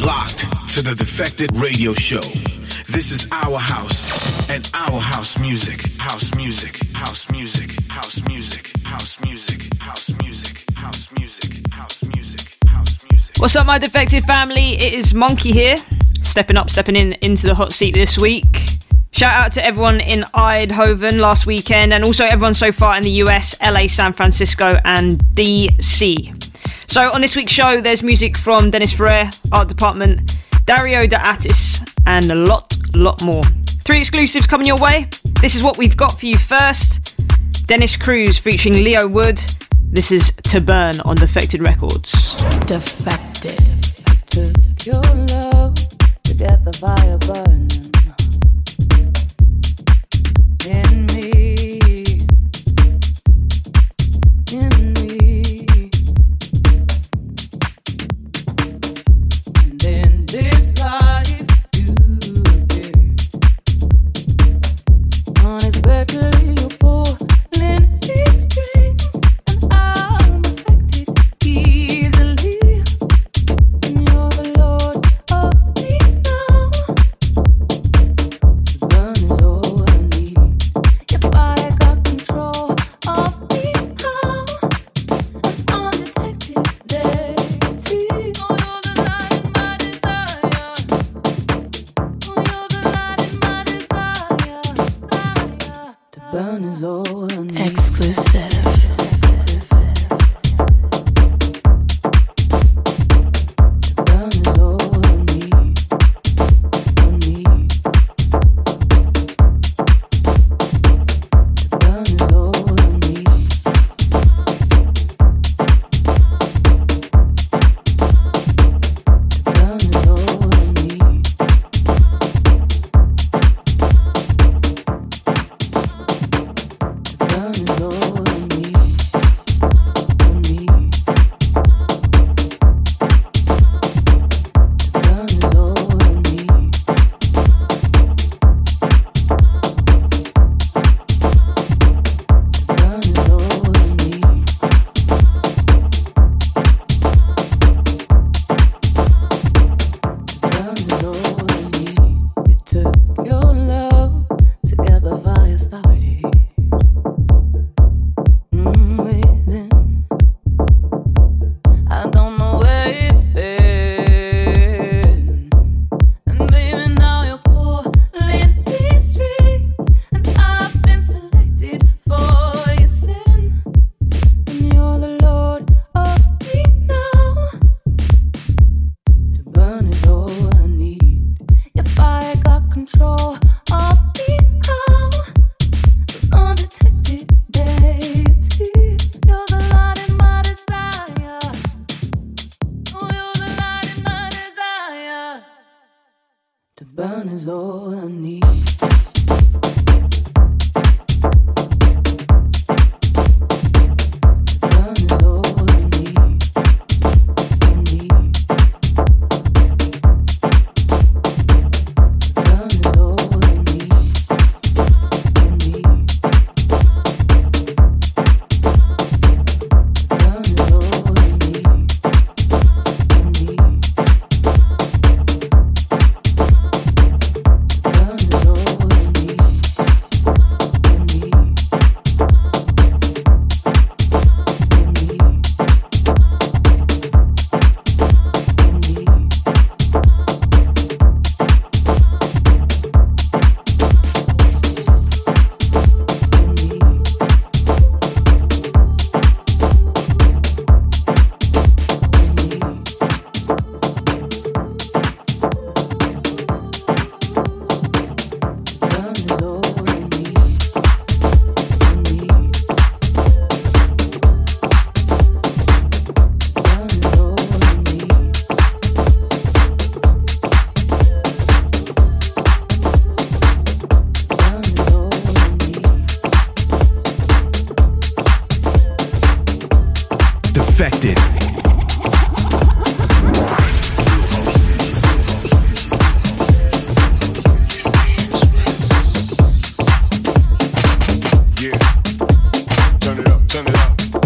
locked to the Defected Radio Show. This is our house and our house music. House music, house music, house music, house music, house music, house music, house music, house music. What's up, my Defected family? It is Monkey here, stepping into the hot seat this week. Shout out to everyone in Eindhoven last weekend, and also everyone so far in the US, LA, San Francisco, and DC. So on this week's show, there's music from Dennis Ferrer, Art Department, Dario De Attis, and a lot more. 3 exclusives coming your way. This is what we've got for you first. Dennis Cruz featuring Leo Wood. This is To Burn on Defected Records. Defected. Took your love to get the fire burning in me. In me. And in this life you did unexpectedly you pulling these strings, and I'm affected easily. And you're the Lord of me now. The burn is all I need. If I got control of me now, an undetected deity. Oh, you're the light in my desire. Oh, you're the light in my desire. To burn is all I need. Exclusive.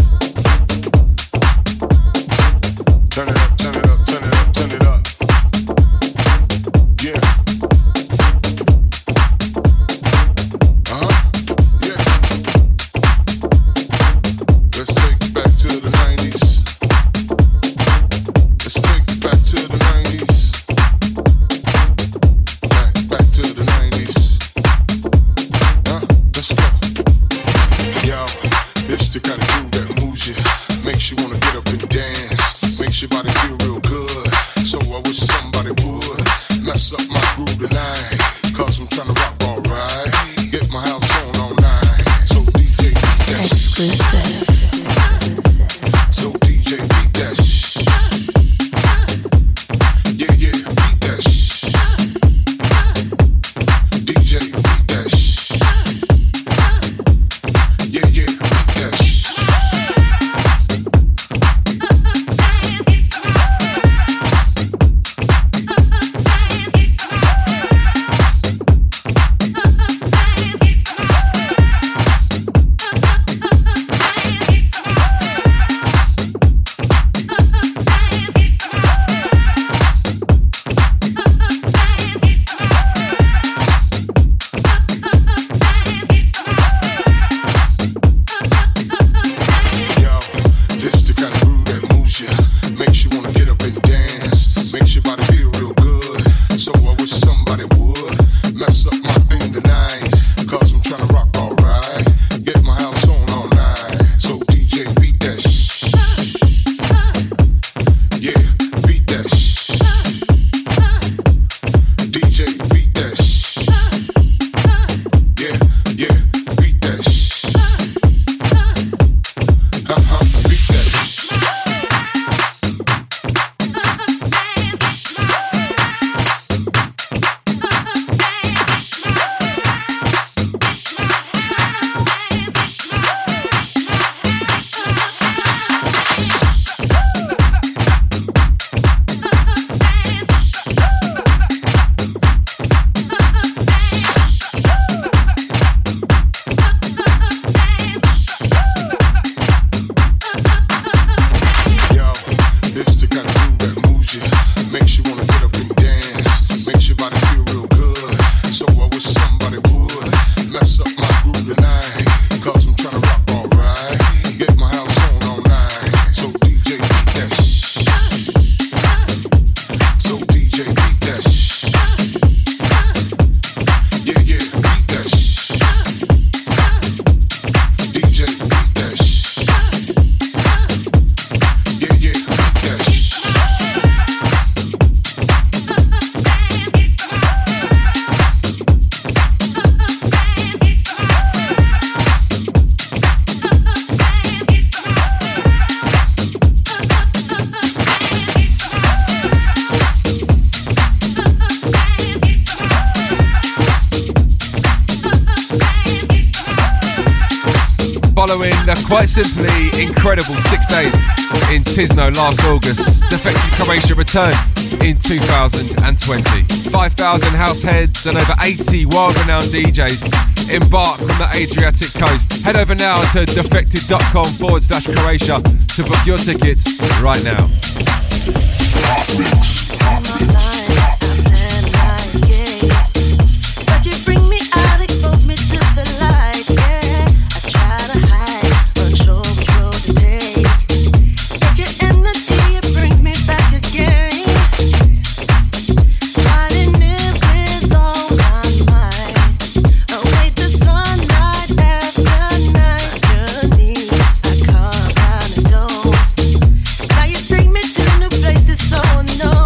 Turn it up, turn it up, turn it up, turn it up. makes your body feel real good. So I wish somebody would mess up my groove tonight, cause I'm trying to rock alright. Get my house on all night. So DJ beat that Exclusive. So DJ beat that Yeah, yeah, beat that DJ beat that Yeah, yeah, beat that Quite simply incredible 6 days in Tisno last August. Defected Croatia returned in 2020. 5,000 house heads and over 80 world-renowned DJs embark from the Adriatic coast. Head over now to defected.com/Croatia to book your tickets right now. Now you take me to new places, so no.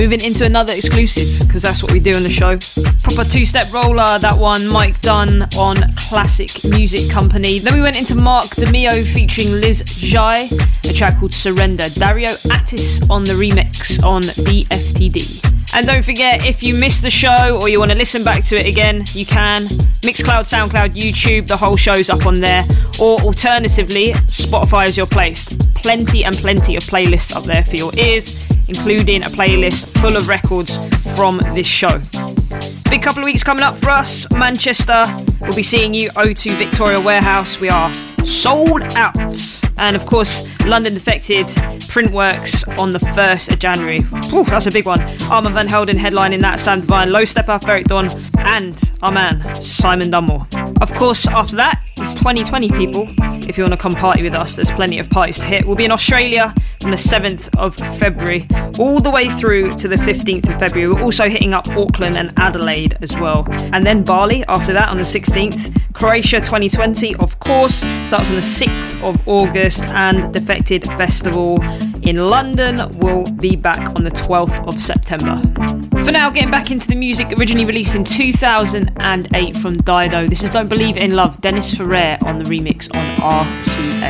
moving into another exclusive, because that's what we do on the show. Proper two-step roller, that one, Mike Dunn on Classic Music Company. Then we went into Mark DeMio featuring Liz Jai, a track called Surrender. Dario Attis on the remix on BFTD. And don't forget, if you missed the show or you want to listen back to it again, you can. Mixcloud, SoundCloud, YouTube, the whole show's up on there. Or alternatively, Spotify is your place. Plenty and plenty of playlists up there for your ears, including a playlist full of records from this show. Big couple of weeks coming up for us. Manchester, we'll be seeing you O2 Victoria Warehouse. We are sold out. And of course, London Defected, Printworks on the 1st of January. Ooh, that's a big one. Armand Van Helden headlining that, Sam Divine, Low Stepper, Eric Dawn, and our man, Simon Dunmore. Of course, after that, it's 2020, people. If you want to come party with us, there's plenty of parties to hit. We'll be in Australia from the 7th of February all the way through to the 15th of February. We're also hitting up Auckland and Adelaide as well. And then Bali after that on the 16th. Croatia 2020, of course, starts on the 6th of August, and Defected Festival in London will be back on the 12th of September. For now, getting back into the music originally released in 2008 from Dido. This is Don't Believe in Love, Dennis Ferrer on the remix on RCA.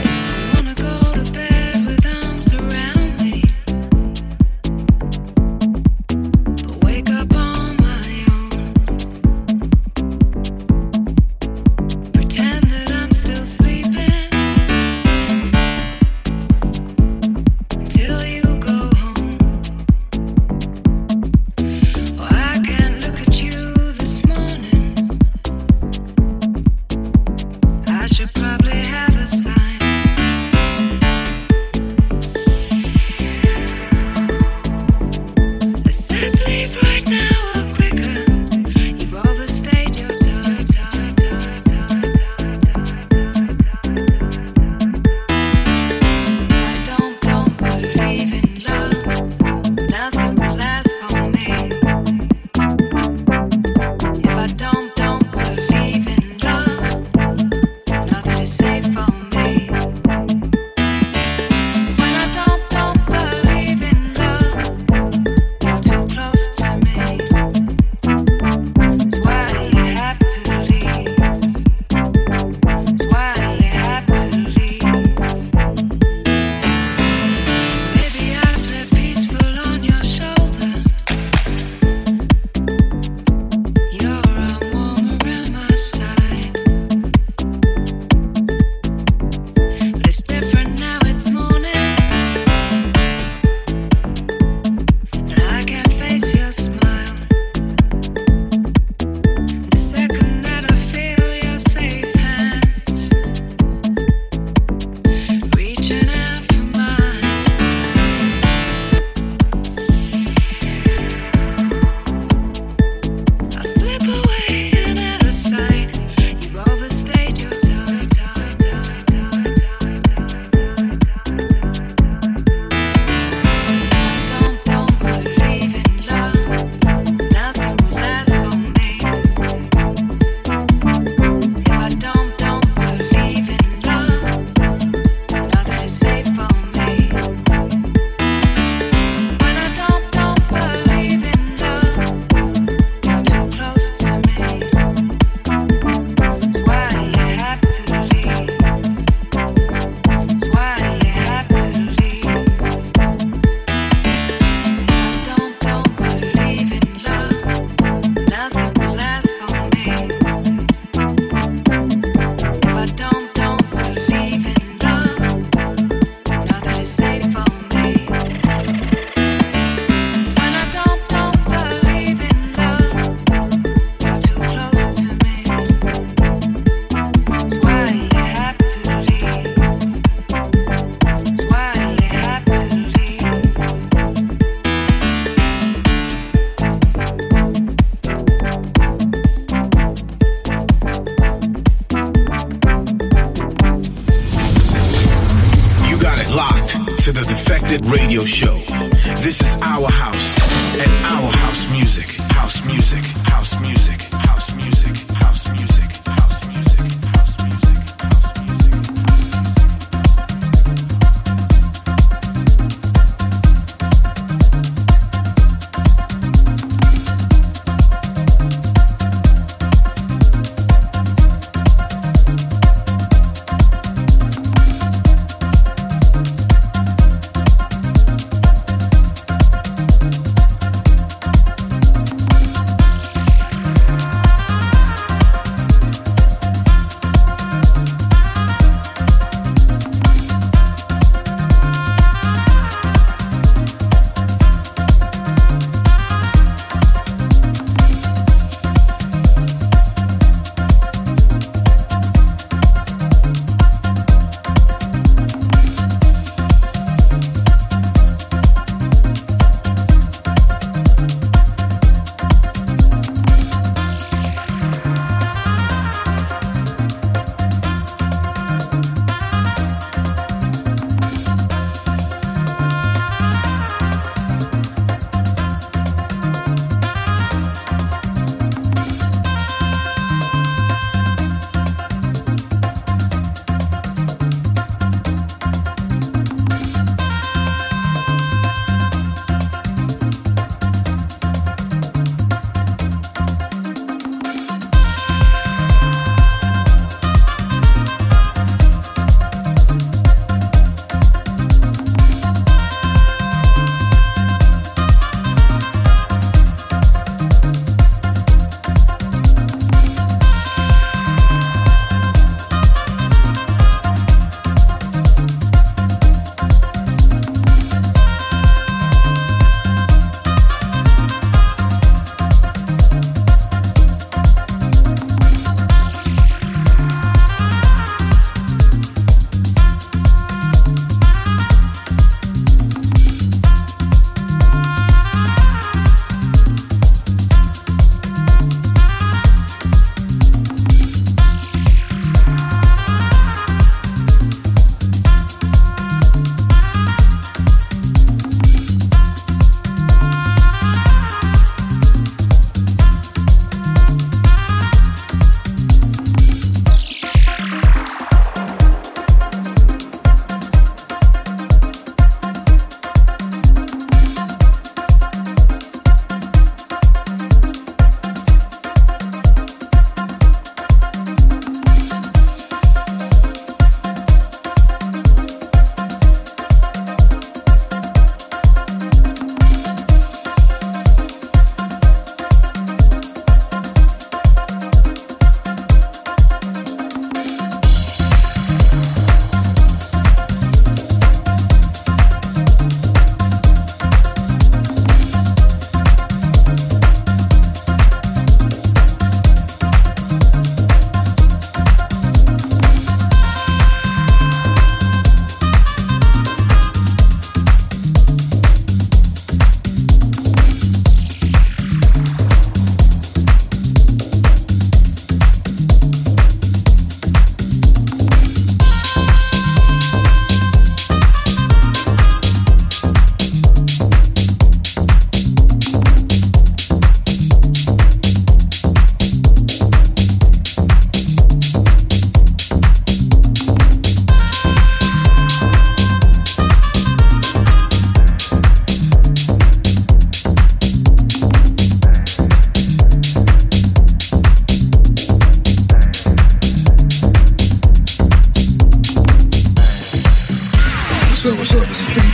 Probably have a sign. to the Defected Radio Show. This is our house and our house music. House music, house music, house music, house music, house music, house music, house music.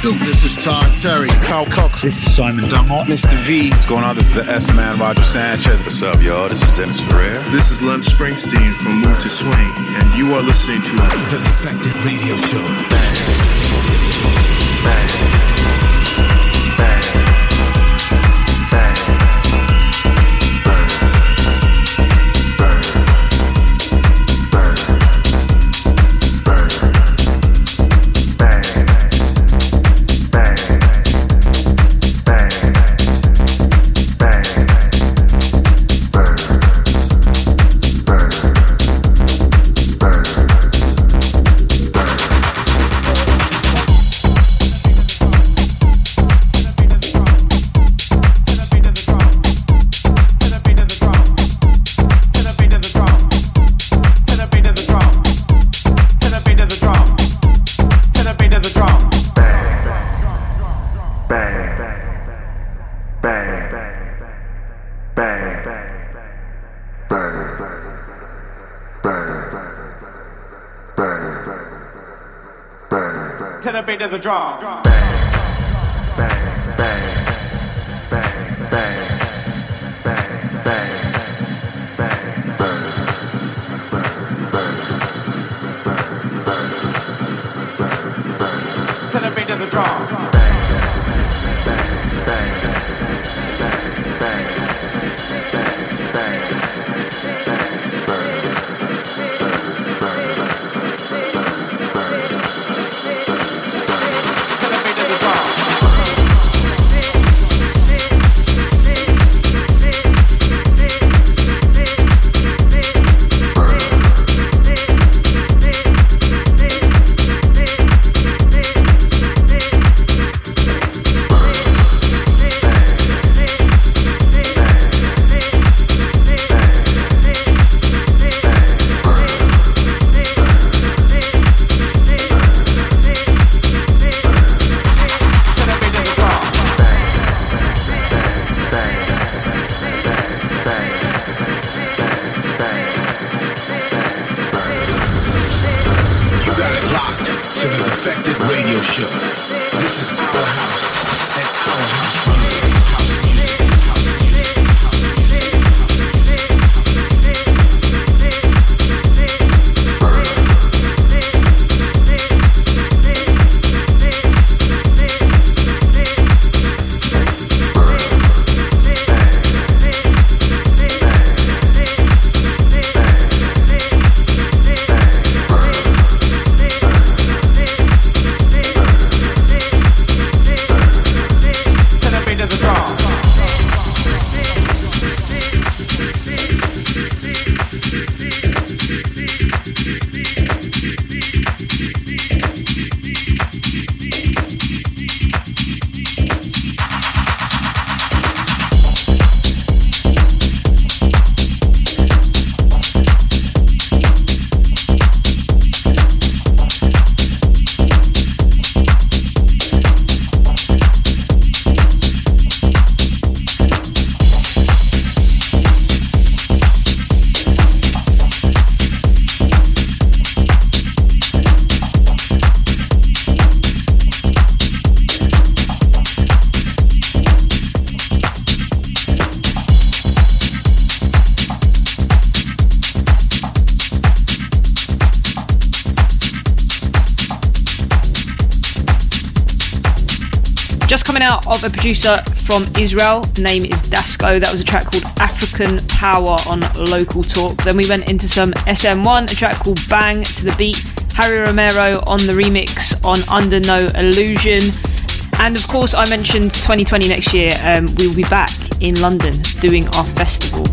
This is Todd Terry. Carl Cox. This is Simon Dunmore. Mr. V. What's going on? This is the S-Man, Roger Sanchez. What's up, y'all? This is Dennis Ferrer. This is Lon Springsteen from Move to Swing, and you are listening to The Defected Radio Show. Bang. Bang. Bang. Bang. To the beat of the drum. Bang, bang, bang, bang, bang, bang, bang, bang, bang, to the beat of the drum. Bang, bang, bang, bang, bang, bang, Just coming out of a producer from Israel, name is Dasko. That was a track called African Power on Local Talk. Then we went into some SM1, a track called Bang to the Beat. Harry Romero on the remix on Under No Illusion. And of course, I mentioned 2020 next year. We will be back in London doing our festival.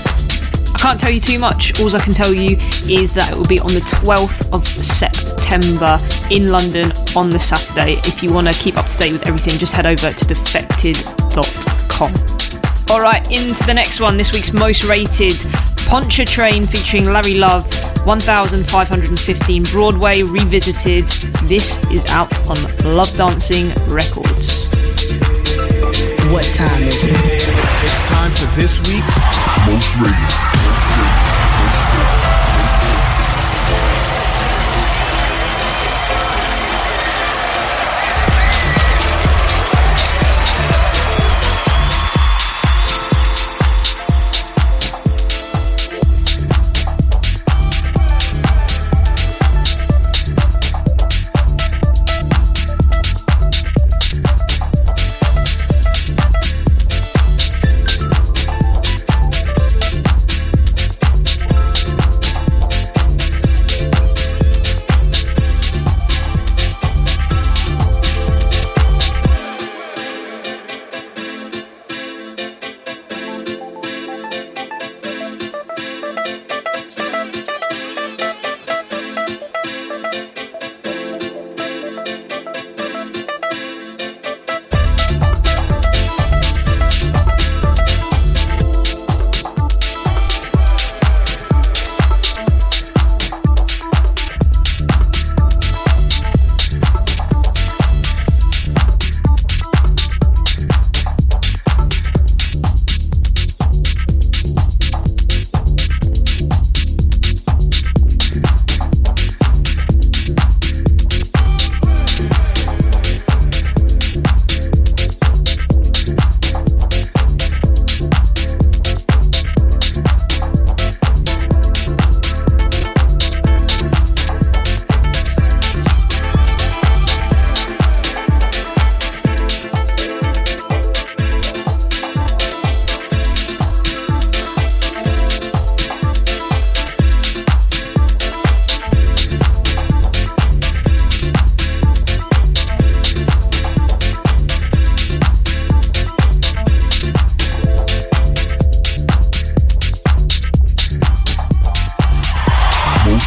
I can't tell you too much. All I can tell you is that it will be on the 12th of September in London on the Saturday. If you want to keep up to date with everything, just head over to defected.com. Alright, into the next one. This week's most rated, Pontchartrain featuring Larry Love, 1515 Broadway Revisited. This is out on Love Dancing Records. What time is it? It's time for this week's Most Rated.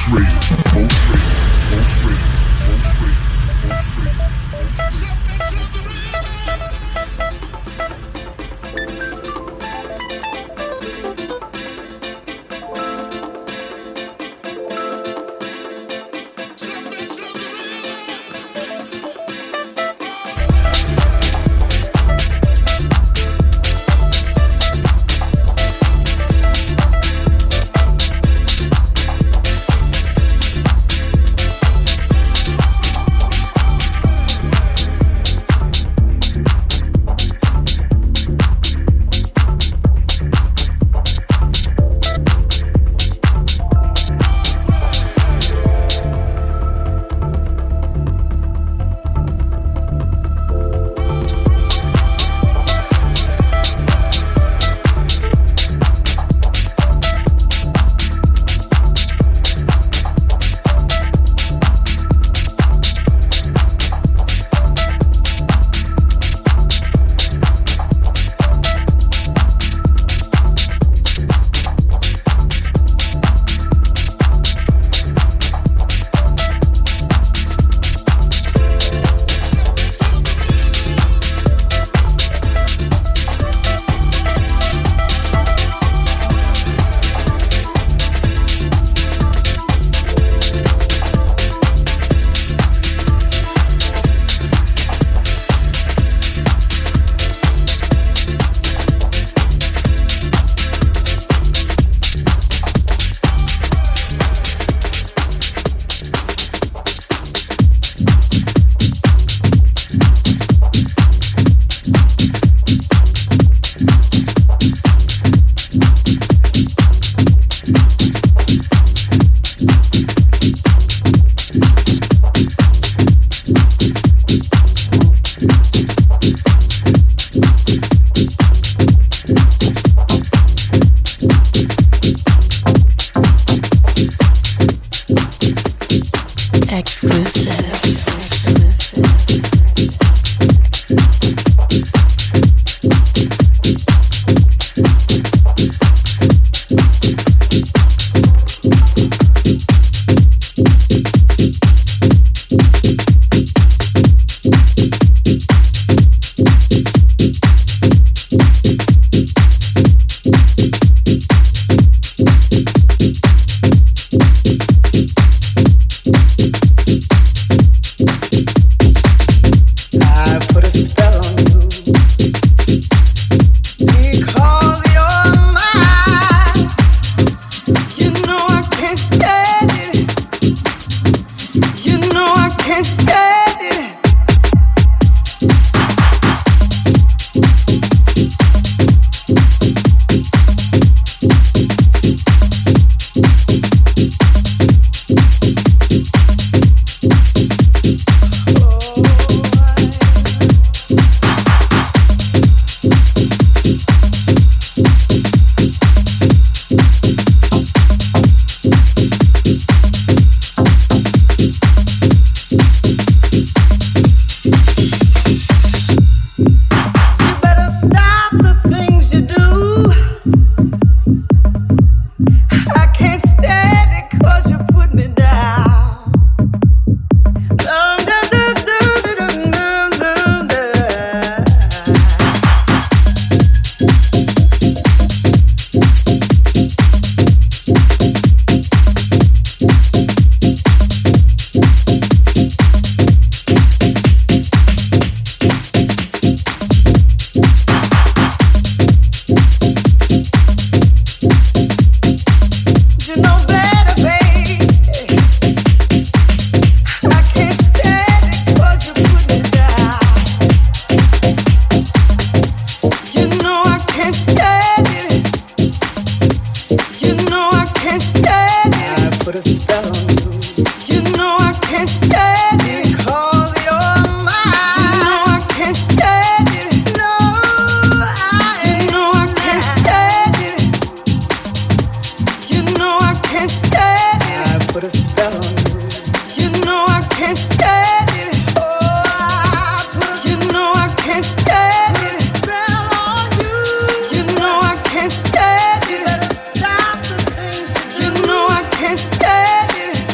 Can't stand it.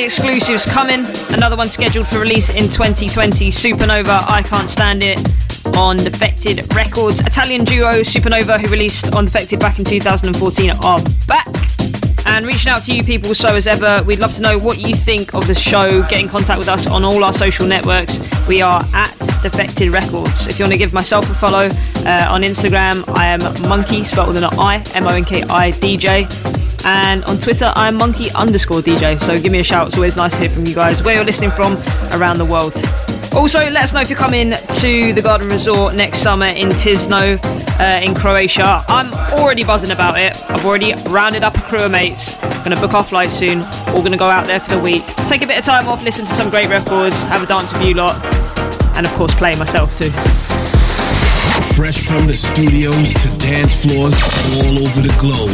exclusives coming. Another one scheduled for release in 2020. Supernova, I Can't Stand It on Defected Records. Italian duo Supernova, who released on Defected back in 2014, are back. And reaching out to you people, so as ever, we'd love to know what you think of the show. Get in contact with us on all our social networks. We are at Defected Records. If you want to give myself a follow on Instagram, I am Monkey, spelled with an I, MONKI DJ. And on Twitter, I'm Monkey_DJ. So give me a shout. It's always nice to hear from you guys, where you're listening from around the world. Also, let us know if you're coming to the Garden Resort next summer in Tisno in Croatia. I'm already buzzing about it. I've already rounded up a crew of mates. Going to book our flight soon. All going to go out there for the week. Take a bit of time off, listen to some great records, have a dance with you lot, and of course play myself too. Fresh from the studios to dance floors all over the globe.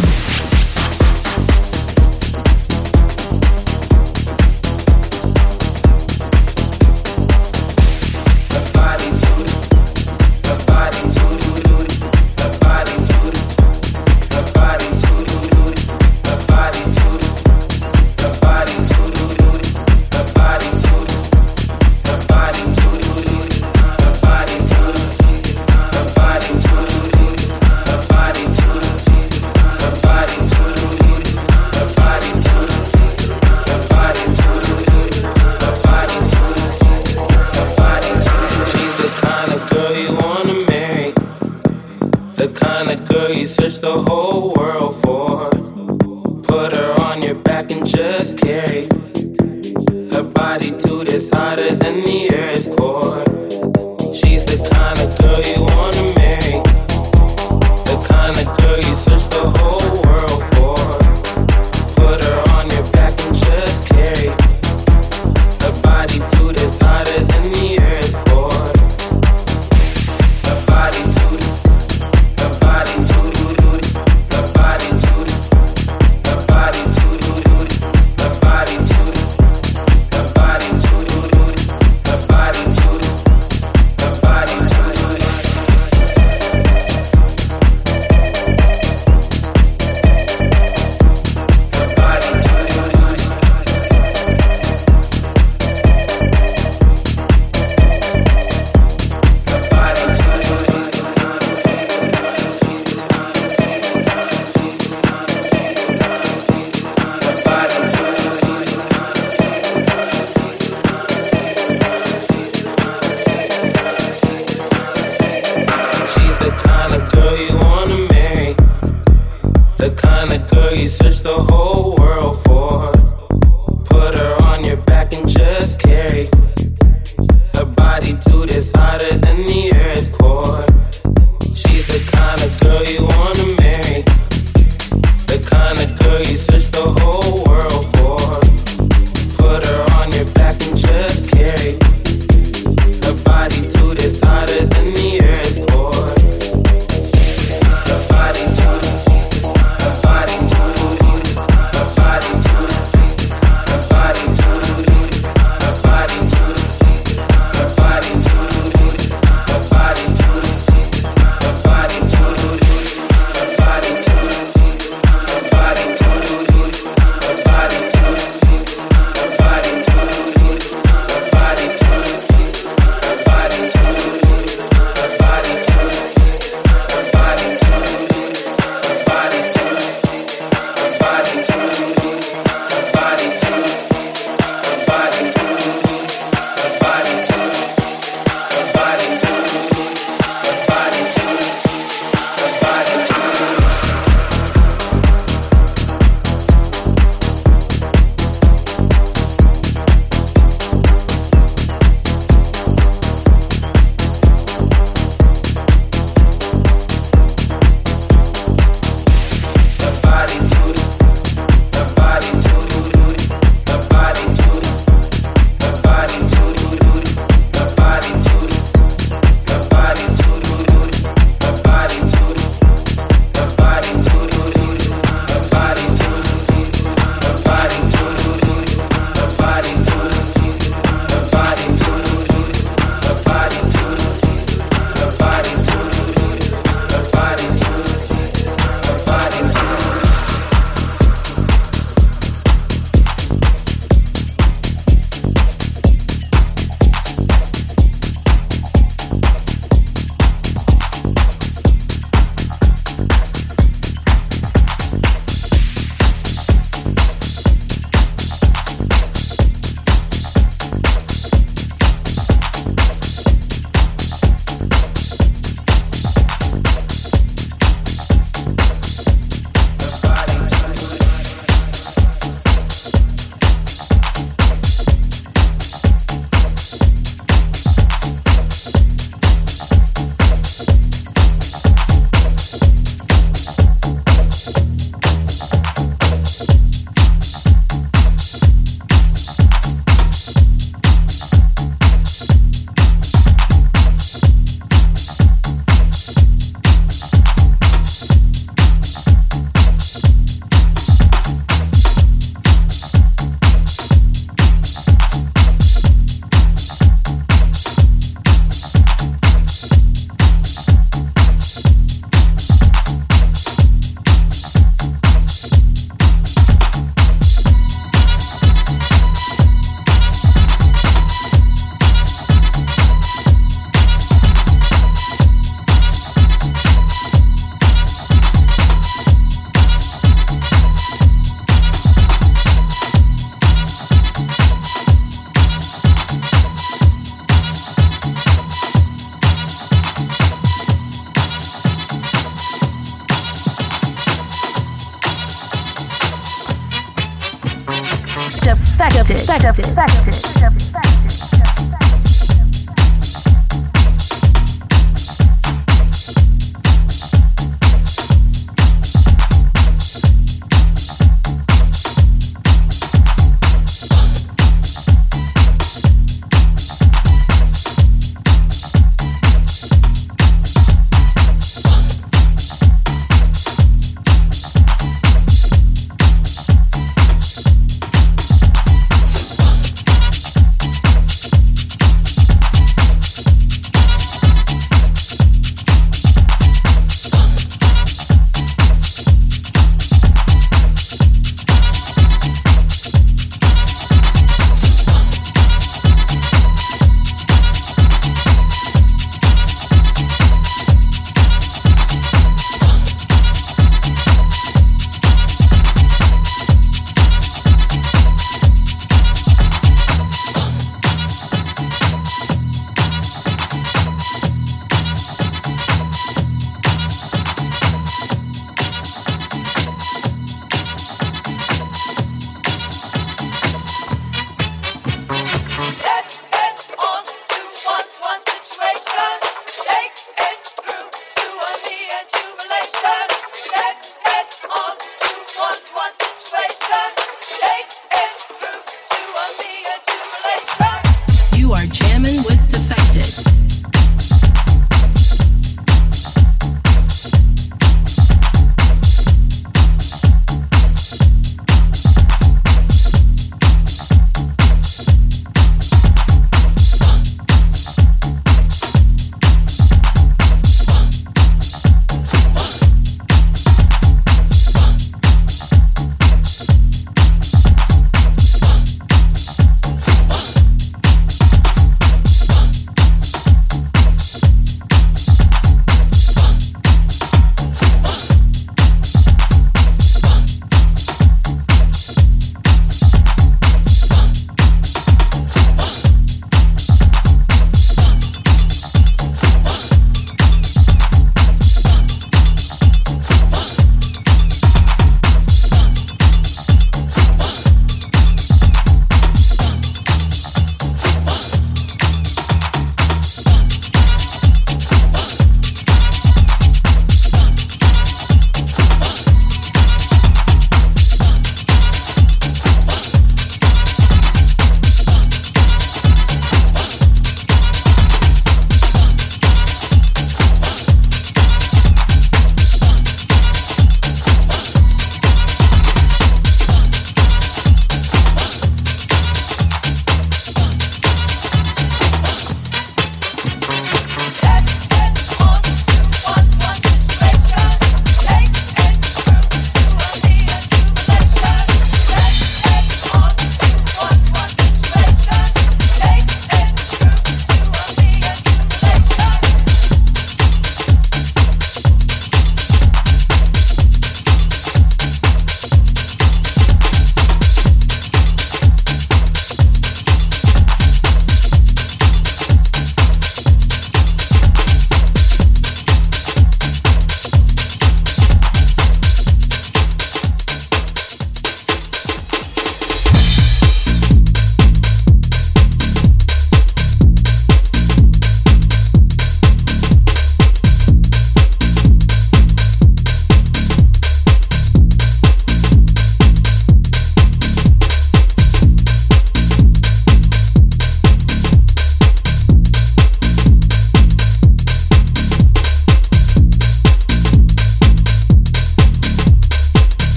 Search the whole world for. Put her on your back and just carry her body to this hotter than the earth's core. She's the kind of girl you wanna marry, the kind of girl you search the whole world for. Put her on your back and just carry her body to this hotter than the earth's core. Her body to her body to her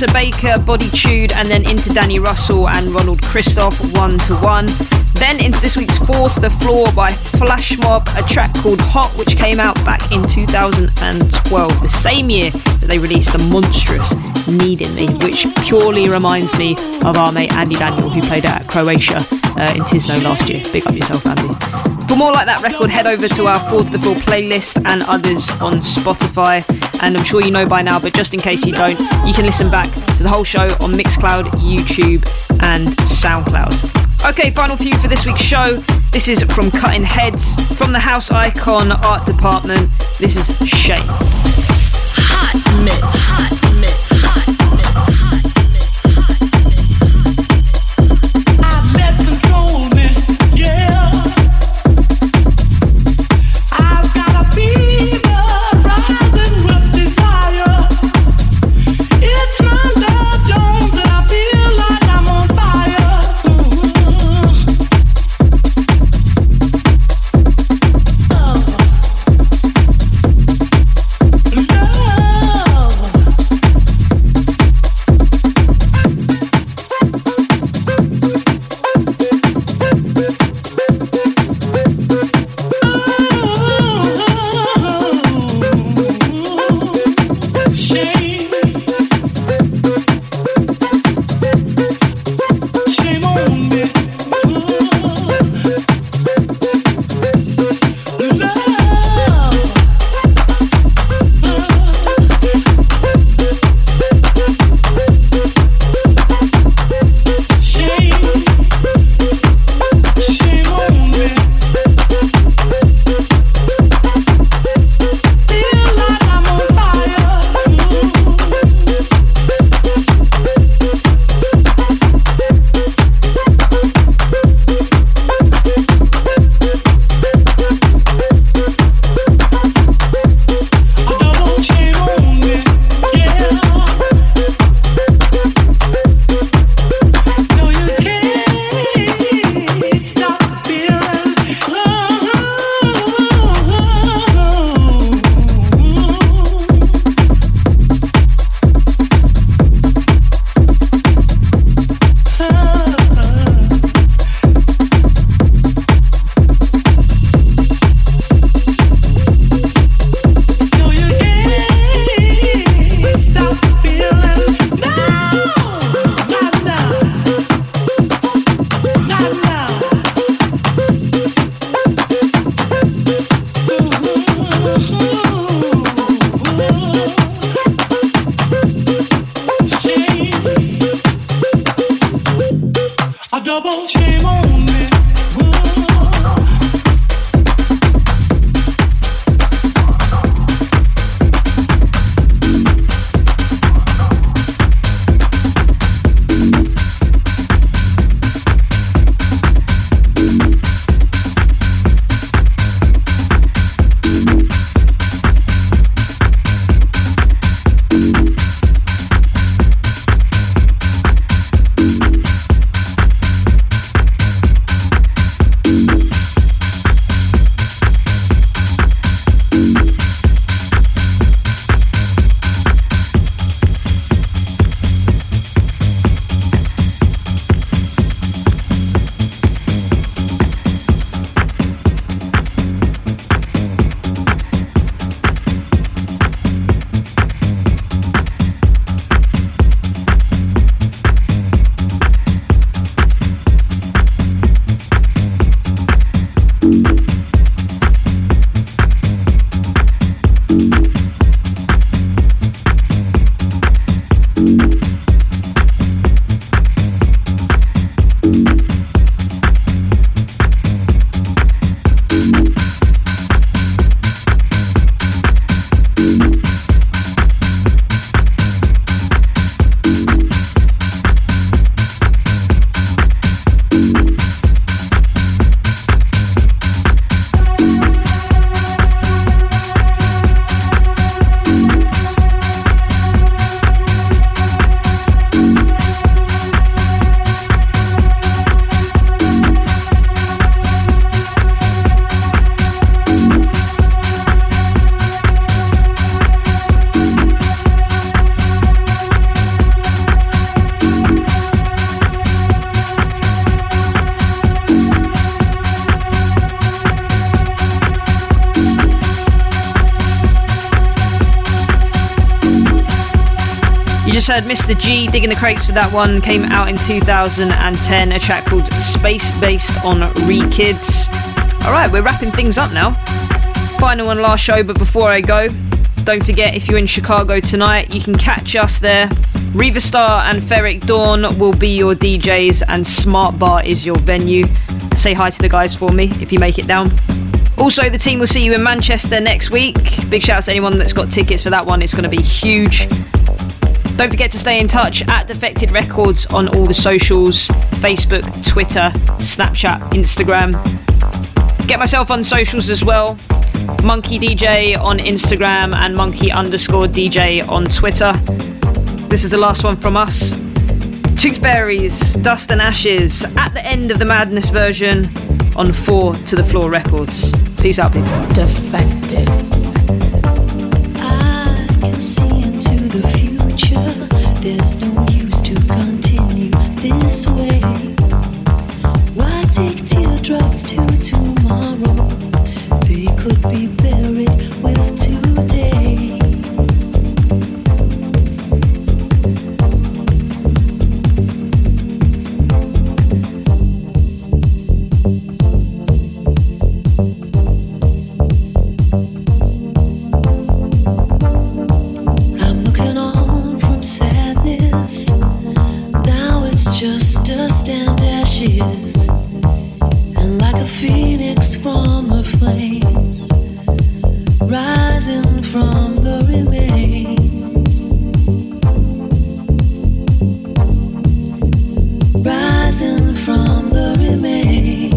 Spencer Baker, Bodytude, and then into Danny Russell and Ronald Christoph, 1 to 1. Then into this week's 4 to the Floor by Flash Mob, a track called Hot, which came out back in 2012, the same year that they released the monstrous Needing Me, which purely reminds me of our mate Andy Daniel, who played at Croatia in Tisno last year. Big up yourself, Andy. For more like that record, head over to our 4 to the Floor playlist and others on Spotify. And I'm sure you know by now, but just in case you don't, you can listen back to the whole show on Mixcloud, YouTube and SoundCloud. Okay, final few for this week's show. This is from Cutting Heads, from the house icon art department. This is Shame. Hot mix. Hot mix. Love just heard Mr. G, Digging the Crates for that one. Came out in 2010, a track called Space, based on Re-Kids. Alright, we're wrapping things up now. Final and last show, but before I go, don't forget, if you're in Chicago tonight, you can catch us there. Riva Star and Ferric Dawn will be your DJs, and Smart Bar is your venue. Say hi to the guys for me if you make it down. Also, the team will see you in Manchester next week. Big shout out to anyone that's got tickets for that one. It's going to be huge. Don't forget to stay in touch at Defected Records on all the socials: Facebook, Twitter, Snapchat, Instagram. Get myself on socials as well. Monkey DJ on Instagram and Monkey_DJ on Twitter. This is the last one from us. Tooth Fairies, Dust and Ashes, At the End of the Madness version on 4 to the Floor Records. Peace out, people. Defected. I can see into the future. There's no use to continue this way. Why take teardrops to tomorrow? They could be buried with today. I'm looking on from sadness. Now it's just dust and ashes. And like a phoenix from the flames, rising from the remains, rising from the remains.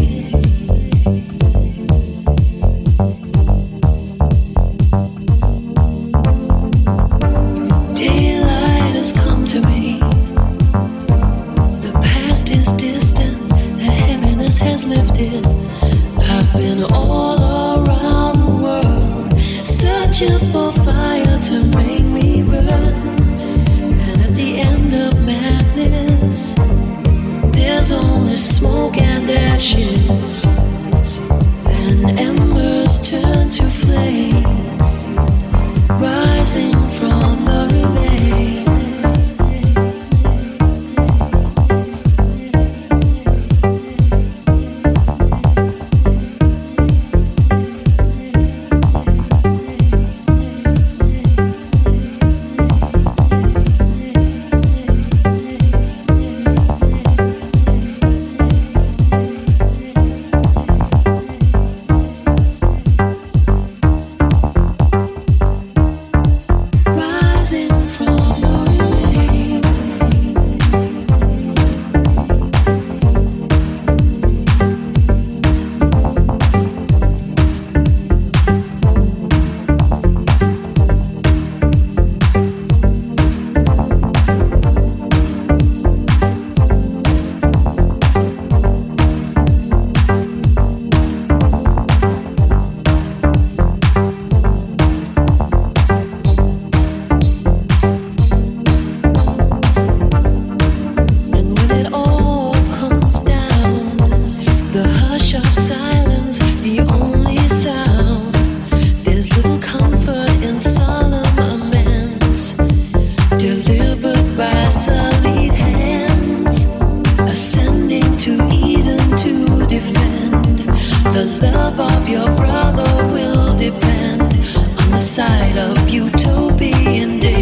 Daylight has come to me. The past is distant, the heaviness has lifted. I've been all around the world, searching for fire to make me burn. And at the end of madness, there's only smoke and ashes, and embers turn to flame, rising from the remains. Your brother will depend on the side of utopian day.